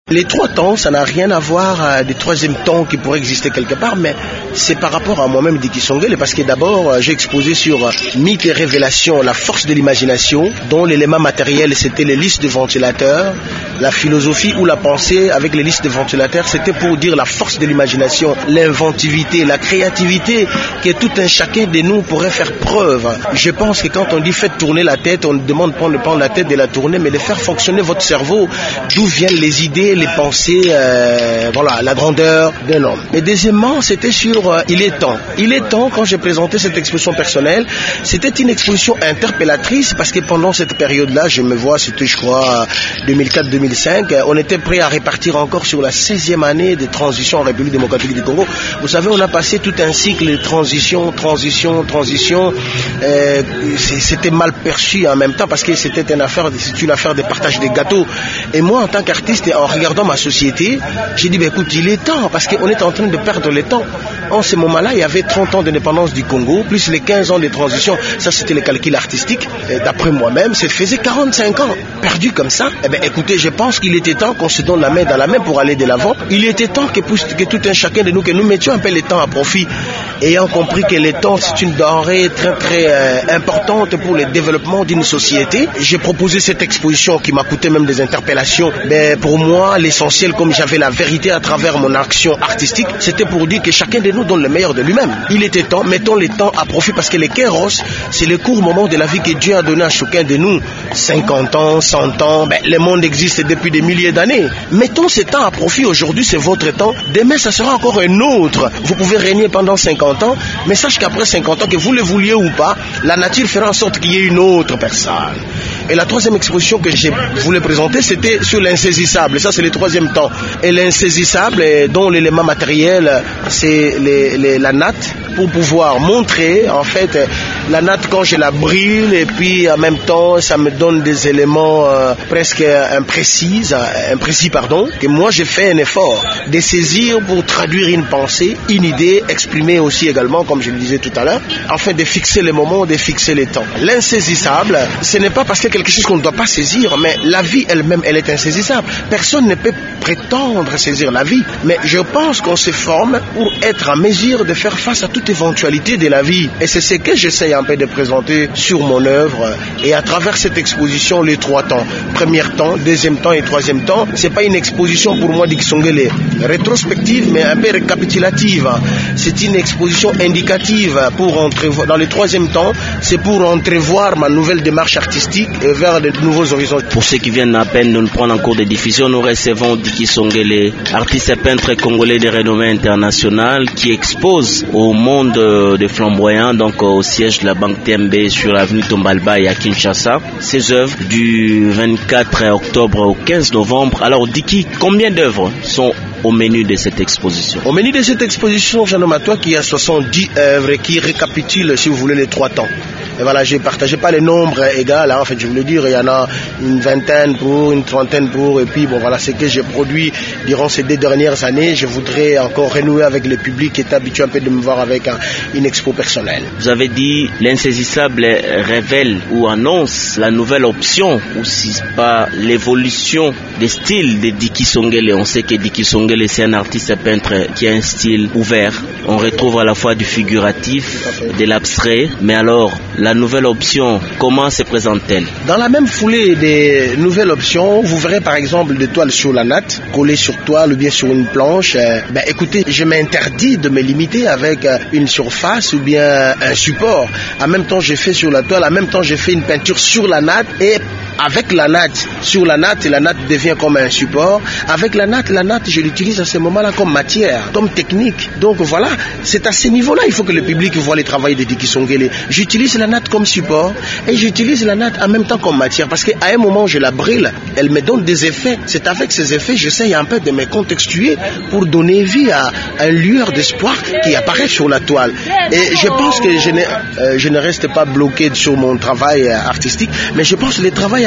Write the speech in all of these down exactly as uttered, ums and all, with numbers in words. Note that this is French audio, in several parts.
Les trois temps, ça n'a rien à voir à des troisième temps qui pourraient exister quelque part, mais c'est par rapport à moi-même Dicky Songele, parce que d'abord, j'ai exposé sur mythes et révélations, la force de l'imagination, dont l'élément matériel, c'était les listes de ventilateurs, la philosophie ou la pensée avec les listes de ventilateurs, c'était pour dire la force de l'imagination, l'inventivité, la créativité, que tout un chacun de nous pourrait faire preuve. Je pense que quand on dit faites tourner la tête, on ne demande pas de prendre la tête de la tourner, mais de faire fonctionner votre cerveau, d'où viennent les idées, les pensées, euh, voilà, la grandeur d'un homme. Et deuxièmement, c'était sur euh, il est temps. Il est temps, quand j'ai présenté cette exposition personnelle, c'était une exposition interpellatrice, parce que pendant cette période-là, je me vois, c'était je crois deux mille quatre deux mille cinq, on était prêt à répartir encore sur la seizième année de transition en République démocratique du Congo. Vous savez, on a passé tout un cycle de transition, transition, transition. Euh, c'était mal perçu en même temps, parce que c'était une affaire, c'est une affaire de partage des gâteaux. Et moi, en tant qu'artiste, en regardant ma société, j'ai dit, ben, écoute, il est temps, parce qu'on est en train de perdre le temps. En ce moment-là, il y avait trente ans d'indépendance du Congo, plus les quinze ans de transition. Ça, c'était le calcul artistique. Et d'après moi-même, ça faisait quarante-cinq ans. Perdu comme ça. Eh bien, écoutez, je pense qu'il était temps qu'on se donne la main dans la main pour aller de l'avant. Il était temps que, que tout un chacun de nous, que nous mettions un peu le temps à profit, ayant compris que le temps, c'est une denrée très, très euh, importante pour le développement d'une société. J'ai proposé cette exposition qui m'a coûté même des interpellations. Mais pour moi, l'essentiel, comme j'avais la vérité à travers mon action artistique, c'était pour dire que chacun de nous donne le meilleur de lui-même. Il était temps, mettons le temps à profit, parce que les Kairos, c'est le court moment de la vie que Dieu a donné à chacun de nous. cinquante ans, cent ans, ben, le monde existe depuis des milliers d'années. Mettons ce temps à profit. Aujourd'hui, c'est votre temps. Demain, ça sera encore un autre. Vous pouvez régner pendant cinquante ans, mais sache qu'après cinquante ans, que vous le vouliez ou pas, la nature fera en sorte qu'il y ait une autre personne. Et la troisième exposition que je voulais présenter, c'était sur l'insaisissable. Ça, c'est le troisième temps. Et l'insaisissable, dont l'élément matériel, c'est les, les, la natte, pour pouvoir montrer, en fait, la natte quand je la brûle, et puis en même temps, ça me donne des éléments euh, presque imprécis, imprécis, pardon, que moi, j'ai fait un effort de saisir pour traduire une pensée, une idée, exprimer aussi également, comme je le disais tout à l'heure, afin de fixer les moments, de fixer les temps. L'insaisissable, ce n'est pas parce qu'il y a quelque chose qu'on ne doit pas saisir, mais la vie elle-même, elle est insaisissable. Personne ne peut prétendre saisir la vie, mais je pense qu'on se forme pour être en mesure de faire face à toute éventualité de la vie. Et c'est ce que j'essaie un peu de présenter sur mon œuvre, et à travers cette exposition, les trois temps. Premier temps, deuxième temps et troisième temps. C'est pas une exposition pour moi Dicky Songele rétrospective, mais un peu récapitulative. C'est une exposition indicative pour entrevoir. Dans le troisième temps, c'est pour entrevoir ma nouvelle démarche artistique vers de nouveaux horizons. Pour ceux qui viennent à peine de nous prendre en cours de diffusion, nous recevons Dicky Songele, artiste et peintre congolais de renommée internationale, qui expose au monde des flamboyants, donc au siège de la Banque T M B sur l'avenue Tombalbaye à Kinshasa. Ses œuvres du vingt-quatre octobre au quinze novembre. Alors Dicky, combien d'œuvres sont au menu de cette exposition? Au menu de cette exposition, j'en nomme à toi qu'il y a soixante-dix œuvres qui récapitulent, si vous voulez, les trois temps. Et voilà, je ne partageais pas les nombres égaux, hein, en fait, je voulais dire, il y en a une vingtaine pour, une trentaine pour, et puis bon, voilà, ce que j'ai produit durant ces deux dernières années. Je voudrais encore renouer avec le public qui est habitué un peu de me voir avec un, une expo personnelle. Vous avez dit, l'insaisissable révèle ou annonce la nouvelle option, ou si pas l'évolution des styles de Dicky Songele. On sait que Dicky Songele, c'est un artiste et peintre qui a un style ouvert. On retrouve à la fois du figuratif, de l'abstrait, mais alors, la nouvelle option, comment se présente-t-elle? Dans la même foulée des nouvelles options, vous verrez par exemple des toiles sur la natte, collées sur toile ou bien sur une planche. Euh, ben, écoutez, je m'interdis de me limiter avec euh, une surface ou bien un support. En même temps, j'ai fait sur la toile, en même temps, j'ai fait une peinture sur la natte, et avec la natte, sur la natte, la natte devient comme un support. Avec la natte, la natte, je l'utilise à ce moment-là comme matière, comme technique. Donc voilà, c'est à ce niveau-là, il faut que le public voit les travaux de Dicky Songele. J'utilise la natte comme support et j'utilise la natte en même temps comme matière, parce qu'à un moment, je la brûle, elle me donne des effets. C'est avec ces effets, j'essaye un peu de me contextuer pour donner vie à un lueur d'espoir qui apparaît sur la toile. Et je pense que je ne, euh, je ne reste pas bloqué sur mon travail artistique, mais je pense que le travail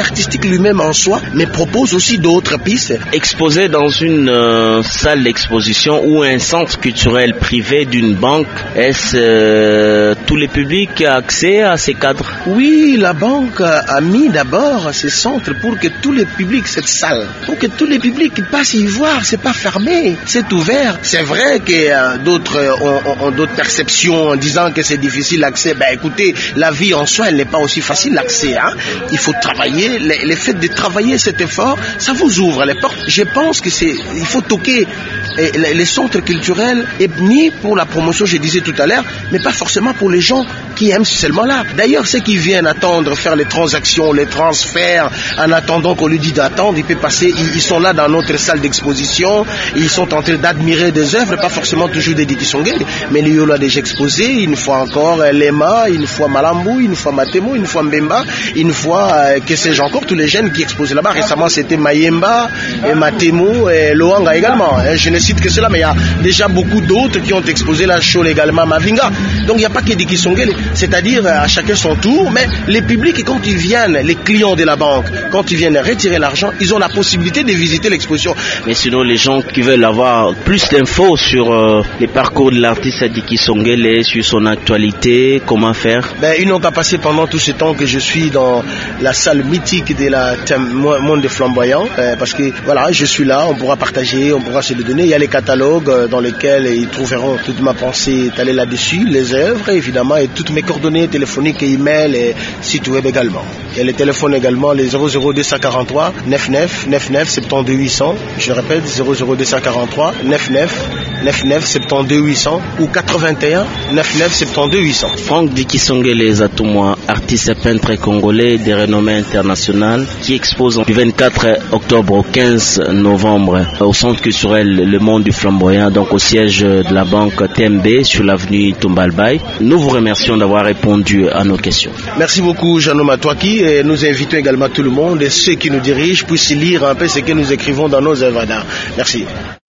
artistique lui-même en soi, mais propose aussi d'autres pistes. Exposer dans une euh, salle d'exposition ou un centre culturel privé d'une banque, est-ce euh, tous les publics ont accès à ces cadres? Oui, la banque a mis d'abord ces centres pour que tous les publics, cette salle, pour que tous les publics passent y voir, c'est pas fermé, c'est ouvert. C'est vrai que euh, d'autres ont, ont, ont d'autres perceptions en disant que c'est difficile l'accès. Ben écoutez, la vie en soi, elle n'est pas aussi facile l'accès. Hein. Il faut travailler, le, le fait de travailler cet effort, ça vous ouvre les portes. Je pense que c'est, il faut toquer et les, les centres culturels, et ni pour la promotion, je disais tout à l'heure, mais pas forcément pour les gens qui aiment seulement là. D'ailleurs, ceux qui viennent attendre, faire les transactions, les transferts, en attendant qu'on lui dit d'attendre, il peut passer, ils, ils sont là dans notre salle d'exposition, ils sont en train d'admirer des œuvres, pas forcément toujours des Diki Songel, mais Léo l'a déjà exposé, une fois encore Lema, une fois Malambou, une fois Matemo, une fois Mbemba, une fois, euh, que sais-je encore, tous les jeunes qui exposaient là-bas. Récemment, c'était Mayemba, et Matemo, et Loanga également. Je ne cite que cela, mais il y a déjà beaucoup d'autres qui ont exposé la show également, Mavinga. Donc il n'y a pas que Diki Songel, c'est-à-dire à chacun son tour, mais les publics, quand ils viennent, les clients de la banque, quand ils viennent retirer l'argent, ils ont la possibilité de visiter l'exposition. Mais sinon, les gens qui veulent avoir plus d'infos sur euh, les parcours de l'artiste Diki Songel et sur son actualité, comment faire? Ben, ils n'ont qu'à passer pendant tout ce temps que je suis dans la salle mythique de la Monde des Flamboyants, euh, parce que voilà, je suis là, on pourra partager, on pourra se le donner. Il y a les catalogues euh, dans lesquels ils trouveront toute ma pensée étalée là-dessus, les œuvres évidemment, et toutes mes coordonnées téléphoniques et email et site web également. Il y a les téléphones également, les zéro zéro deux cent quarante-trois quatre-vingt-neuf quatre-vingt-neuf soixante-douze huit cents. Je répète, zéro zéro deux cent quarante-trois quatre-vingt-neuf quatre-vingt-neuf soixante-douze huit cents ou quatre-vingt-un quatre-vingt-neuf soixante-douze huit cents. Franck Diki Songel Zatouma, artiste et peintre congolais de renommée internationale, qui expose du vingt-quatre octobre au quinze novembre au centre culturel Le Monde du Flamboyant, donc au siège de la banque T M B sur l'avenue Tombalbaye. Nous vous remercions d'avoir répondu à nos questions. Merci beaucoup, Jeannot Matouaki, et nous invitons également tout le monde et ceux qui nous dirigent puissent lire un peu ce que nous écrivons dans nos œuvres d'art. Merci.